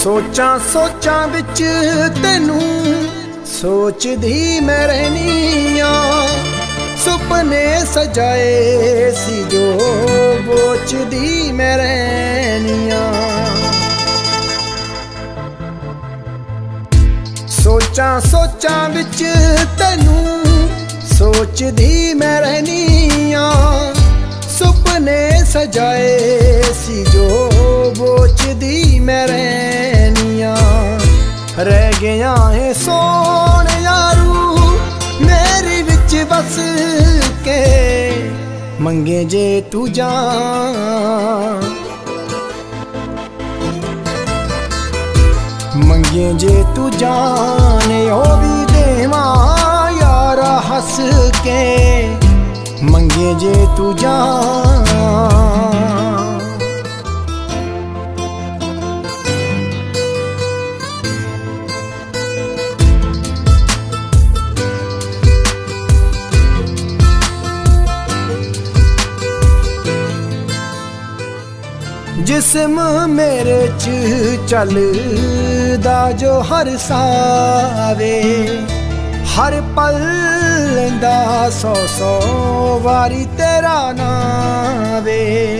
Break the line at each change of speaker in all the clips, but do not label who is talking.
सोचां सोचां विच तेनू सोचदी मैं रहनिया, सुपने सजाए सी जो बोचदी मैं रहनिया। सोचां सोचां विच तेनू सोचदी मैं रहनिया, सुपने सजाए सी जो बोचदी मैं रहनिया। रह गया है सोने यारू मेरी विच बस के, मंगे जे तू जान, मंगे जे तू जान ओ भी देवा यारा हंस के, मंगे जे तू जान। जिस्म मेरे च चलदा जो हर सावे, हर पल लैंदा सौ सौ वारी तेरा नावे।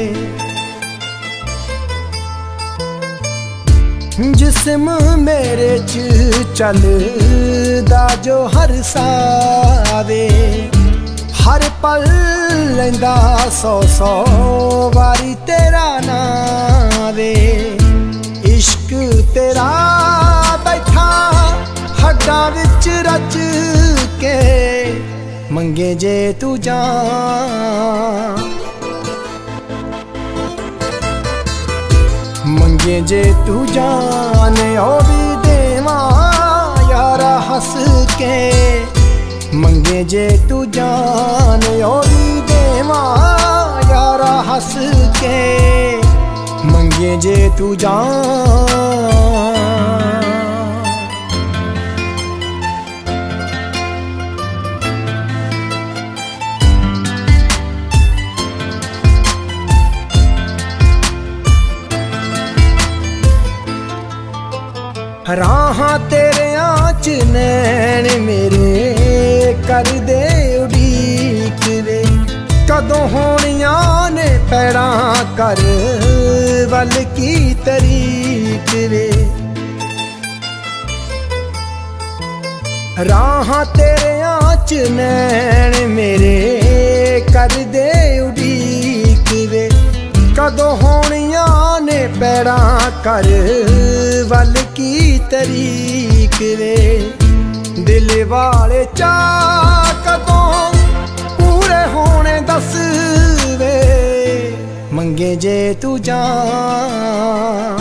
जिस्म मेरे च चलदा जो हर सावे, हर पल लैंदा सौ सौ वारी तेरा नावे। इश्क तेरा बैठा हड्डां विच रच के, मंगे जे तू जान, मंगे जे तू जान ओ भी देवा यारा हंस के, मंगे जे तू जान ओ भी देवा यारा हंस के, मंगे जे तू जान। राहां तेरे आँच नैन मेरे कर दे उड़ीक वे, कदों होनियां ने पैड़ां कर वल की तरीक वे। राहां तेरे आँच नैन मेरे कर दे उड़ीक वे, कदों होनियां ने पैड़ां कर वल की तरीक वे। दिल वाले चा कदों पूरे होने दस वे, मंगे जे तू जान,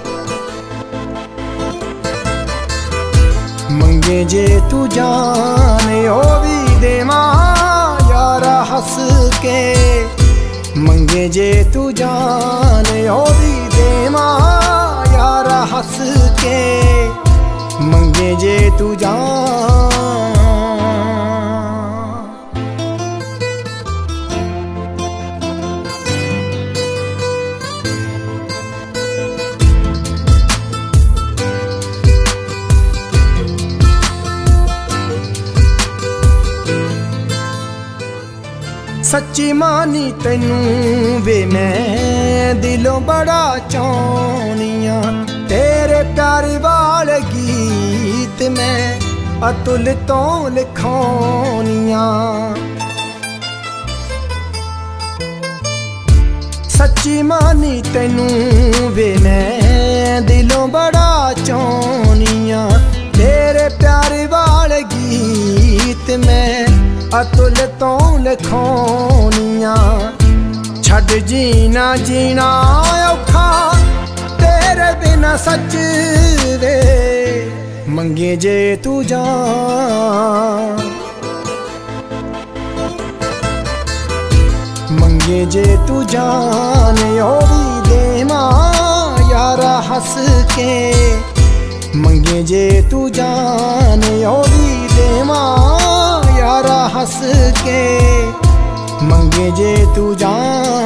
मंगे जे तू जान ओ भी देवा यारा हंस के, मंगे जे तू जान ओ भी देवा यारा हंस के, मंगे जे तू जान। सच्ची मानी तैनू वे मैं दिलों बड़ा चाहनिया, तेरे प्यार वाले गीत मैं अतुल तो लिखौनिया। सच्ची मानी तैनू वे मैं दिलों बड़ा चाहनिया, तेरे प्यार वाले गीत मैं अतुल तो लिखौनिया। छड़ जीना जीना औखा तेरे बिना सच वे, मंगे जे तू जान, मंगे जे तू जान ओ भी देवा यारा हंस के, मंगे जे तू जान ओ भी देवा यारा हंस के, मंगे जे तू जान।